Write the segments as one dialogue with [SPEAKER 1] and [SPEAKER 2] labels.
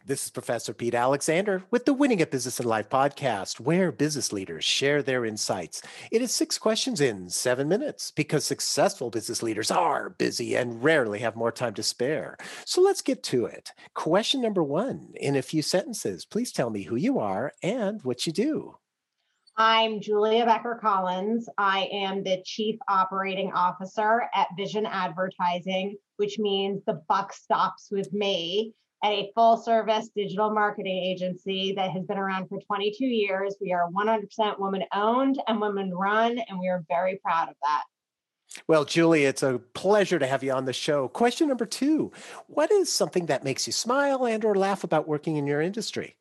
[SPEAKER 1] This is Professor Pete Alexander with the Winning at Business and Life podcast, where business leaders share their insights. It is 6 questions in 7 minutes because successful business leaders are busy and rarely have more time to spare. So let's get to it. Question number 1, in a few sentences, please tell me who you are and what you do.
[SPEAKER 2] I'm Julia Becker Collins. I am the Chief Operating Officer at Vision Advertising, which means the buck stops with me, at a full-service digital marketing agency that has been around for 22 years. We are 100% woman-owned and women-run, and we are very proud of that.
[SPEAKER 1] Well, Julie, it's a pleasure to have you on the show. Question number 2, what is something that makes you smile and or laugh about working in your industry?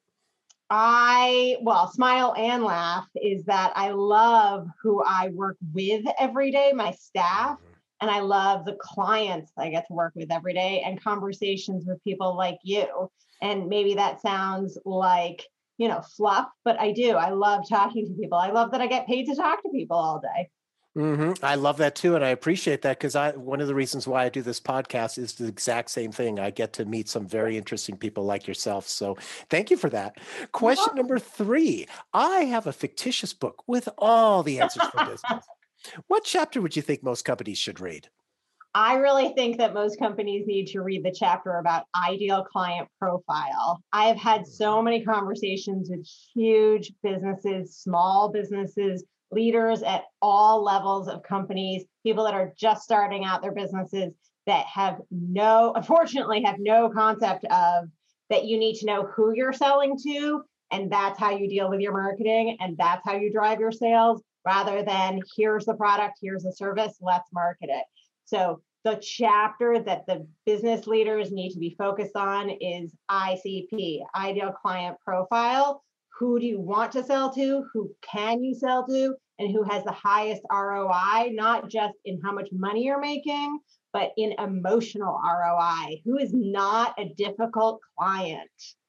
[SPEAKER 2] Smile and laugh is that I love who I work with every day, my staff, and I love the clients I get to work with every day and conversations with people like you. And maybe that sounds like, fluff, but I do. I love talking to people. I love that I get paid to talk to people all day.
[SPEAKER 1] I love that too. And I appreciate that because one of the reasons why I do this podcast is the exact same thing. I get to meet some very interesting people like yourself. So thank you for that. Question number 3. I have a fictitious book with all the answers for business. What chapter would you think most companies should read?
[SPEAKER 2] I really think that most companies need to read the chapter about ideal client profile. I have had so many conversations with huge businesses, small businesses, leaders at all levels of companies, people that are just starting out their businesses that unfortunately have no concept of that you need to know who you're selling to. And that's how you deal with your marketing. And that's how you drive your sales rather than here's the product, here's the service, let's market it. So the chapter that the business leaders need to be focused on is ICP, ideal client profile. Who do you want to sell to? Who can you sell to? And who has the highest ROI, not just in how much money you're making, but in emotional ROI? Who is not a difficult client?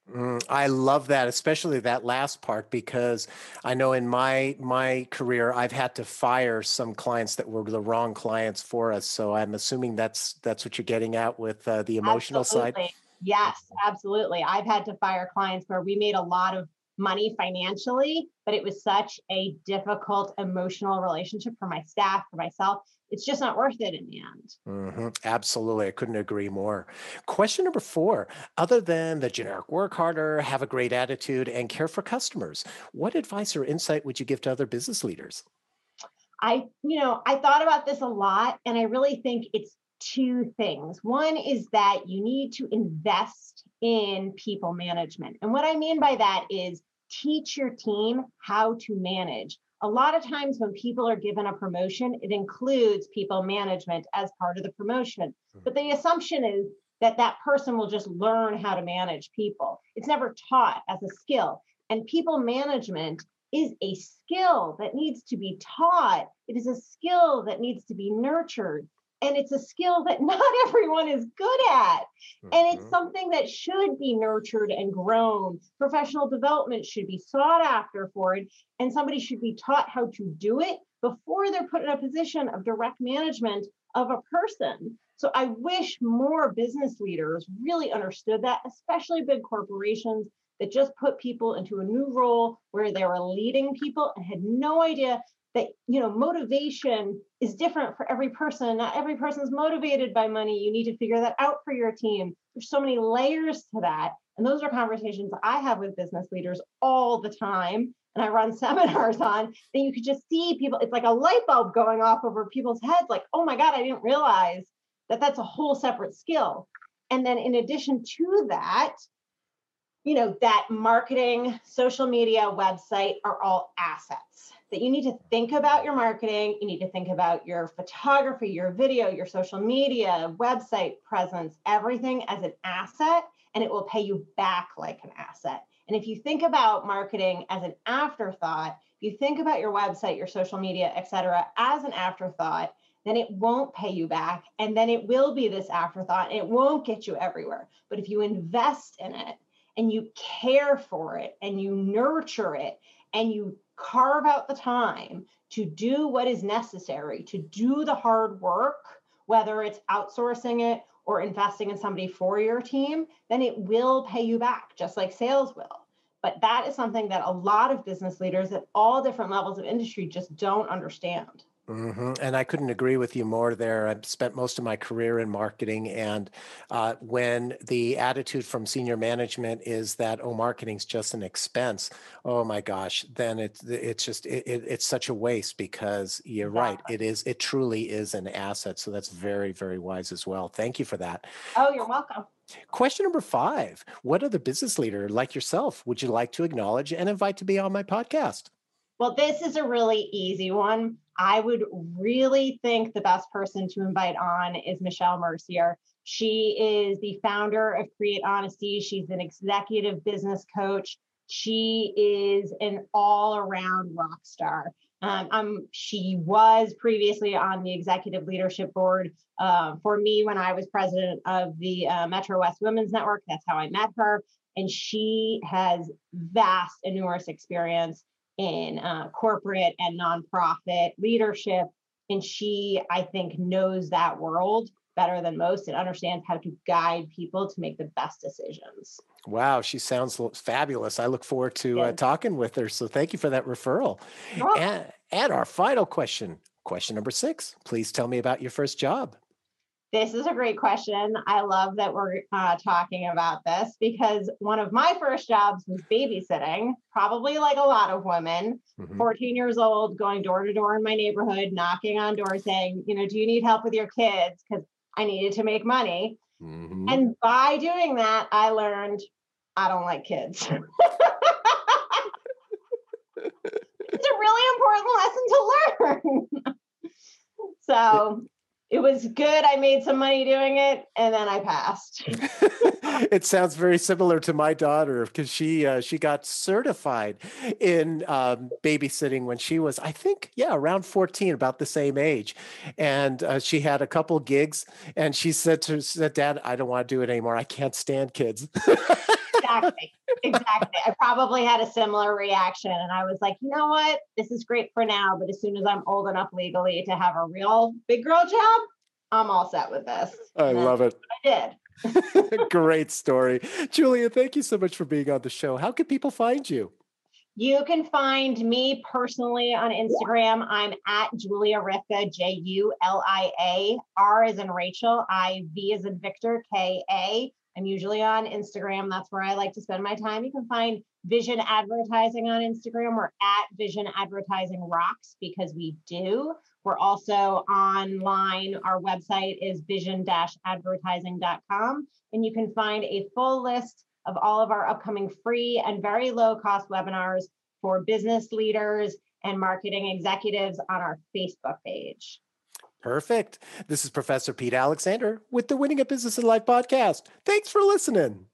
[SPEAKER 1] I love that, especially that last part, because I know in my career, I've had to fire some clients that were the wrong clients for us. So I'm assuming that's what you're getting at with the emotional side.
[SPEAKER 2] Yes, absolutely. I've had to fire clients where we made a lot of money financially, but it was such a difficult emotional relationship for my staff, for myself. It's just not worth it in the end.
[SPEAKER 1] Absolutely. I couldn't agree more. Question number 4, other than the generic work harder, have a great attitude, and care for customers, what advice or insight would you give to other business leaders?
[SPEAKER 2] I thought about this a lot, and I really think it's 2 things. One is that you need to invest in people management. And what I mean by that is teach your team how to manage. A lot of times when people are given a promotion, it includes people management as part of the promotion. But the assumption is that that person will just learn how to manage people. It's never taught as a skill. And people management is a skill that needs to be taught. It is a skill that needs to be nurtured. And it's a skill that not everyone is good at. And it's something that should be nurtured and grown. Professional development should be sought after for it. And somebody should be taught how to do it before they're put in a position of direct management of a person. So I wish more business leaders really understood that, especially big corporations that just put people into a new role where they were leading people and had no idea that, motivation is different for every person. Not every person is motivated by money. You need to figure that out for your team. There's so many layers to that. And those are conversations I have with business leaders all the time. And I run seminars on that you could just see people. It's like a light bulb going off over people's heads. Like, oh my God, I didn't realize that that's a whole separate skill. And then in addition to that, that marketing, social media, website are all assets that you need to think about your marketing. You need to think about your photography, your video, your social media, website presence, everything as an asset, and it will pay you back like an asset. And if you think about marketing as an afterthought, if you think about your website, your social media, et cetera, as an afterthought, then it won't pay you back. And then it will be this afterthought and it won't get you everywhere. But if you invest in it, and you care for it and you nurture it and you carve out the time to do what is necessary, to do the hard work, whether it's outsourcing it or investing in somebody for your team, then it will pay you back, just like sales will. But that is something that a lot of business leaders at all different levels of industry just don't understand.
[SPEAKER 1] Mm-hmm. And I couldn't agree with you more there. I've spent most of my career in marketing, and when the attitude from senior management is that, oh, marketing's just an expense, oh my gosh, then it's such a waste, because you're right. It truly is an asset. So that's very, very wise as well. Thank you for that.
[SPEAKER 2] Oh, you're welcome.
[SPEAKER 1] Question number 5. What other business leader like yourself would you like to acknowledge and invite to be on my podcast?
[SPEAKER 2] Well, this is a really easy one. I would really think the best person to invite on is Michelle Mercier. She is the founder of Create Honesty. She's an executive business coach. She is an all-around rock star. She was previously on the executive leadership board for me when I was president of the Metro West Women's Network. That's how I met her. And she has vast, enormous experience in corporate and nonprofit leadership. And she, I think, knows that world better than most and understands how to guide people to make the best decisions.
[SPEAKER 1] Wow, she sounds fabulous. I look forward to talking with her. So thank you for that referral. And our final question number 6. Please tell me about your first job.
[SPEAKER 2] This is a great question. I love that we're talking about this, because one of my first jobs was babysitting, probably like a lot of women, 14 years old, going door to door in my neighborhood, knocking on doors saying, do you need help with your kids? Because I needed to make money. And by doing that, I learned I don't like kids. It's a really important lesson to learn. So it was good. I made some money doing it, and then I passed.
[SPEAKER 1] It sounds very similar to my daughter, because she got certified in babysitting when she was, I think, around 14, about the same age. And she had a couple gigs, and she said, Dad, I don't want to do it anymore. I can't stand kids. Exactly. I probably had a similar reaction. And I was like, you know what? This is great for now. But as soon as I'm old enough legally to have a real big girl job, I'm all set with this. I love it.
[SPEAKER 2] I did.
[SPEAKER 1] Great story. Julia, thank you so much for being on the show. How can people find you?
[SPEAKER 2] You can find me personally on Instagram. I'm at Julia Rifka, Julia. R as in Rachel, IV as in Victor, KA. I'm usually on Instagram. That's where I like to spend my time. You can find Vision Advertising on Instagram. We're at Vision Advertising Rocks, because we do. We're also online. Our website is vision-advertising.com. And you can find a full list of all of our upcoming free and very low-cost webinars for business leaders and marketing executives on our Facebook page.
[SPEAKER 1] Perfect. This is Professor Pete Alexander with the Winning at Business and Life podcast. Thanks for listening.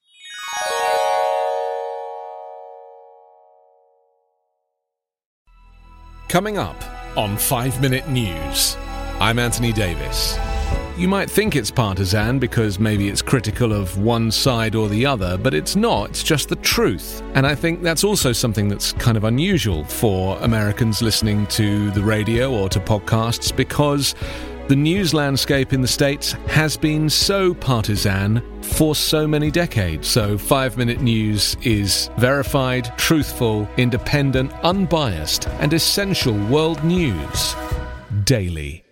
[SPEAKER 3] Coming up on 5 Minute News, I'm Anthony Davis. You might think it's partisan because maybe it's critical of one side or the other, but it's not. It's just the truth. And I think that's also something that's kind of unusual for Americans listening to the radio or to podcasts, because the news landscape in the States has been so partisan for so many decades. So 5 Minute News is verified, truthful, independent, unbiased, and essential world news daily.